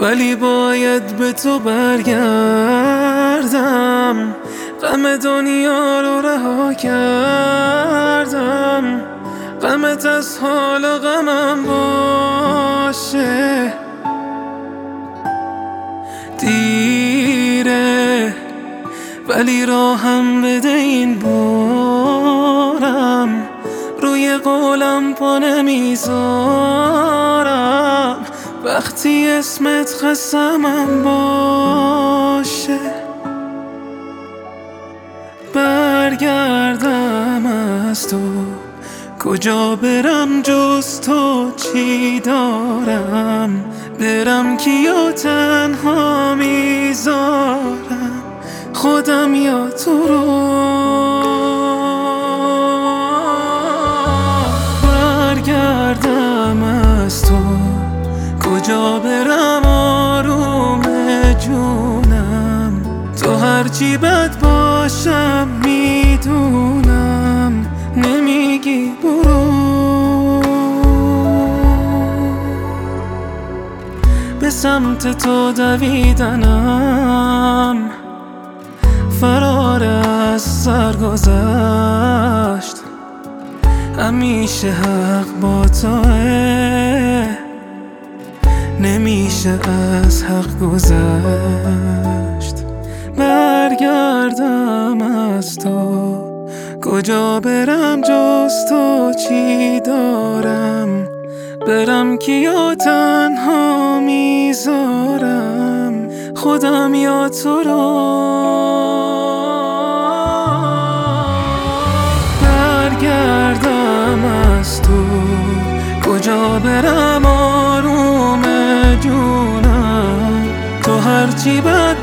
ولی باید به تو برگردم. غم دنیا رو رها کردم، غمت از حال و غمم باشه. دیره ولی راهم بده این بارم، روی قولم پا نمیذارم وقتی اسمت قسمم باشه. برگردم از تو کجا برم جز تو، چی دارم برم کیو تنها میذارم، خودم یا تو رو. برگردم از تو کجا برم آروم جونم، تو هرچی بد باشم میدونم نمیگی برو. به سمت تو دویدنم فرار از سرگذشت، همیشه حق با توه، نمیشه از حق گذشت. برگردم از تو کجا برم جز تو، چی دارم برم کیا تنها میذارم، خودم یا تو رو. برگردم از تو کجا برم آروم جونم، تو هرچی بد